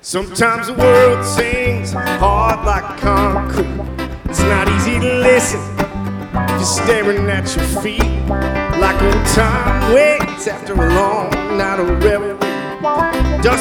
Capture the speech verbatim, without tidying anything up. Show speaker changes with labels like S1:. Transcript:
S1: Sometimes the world sings hard like concrete. It's not easy to listen if you're staring at your feet, like old time waits after a long night of revelry. Dust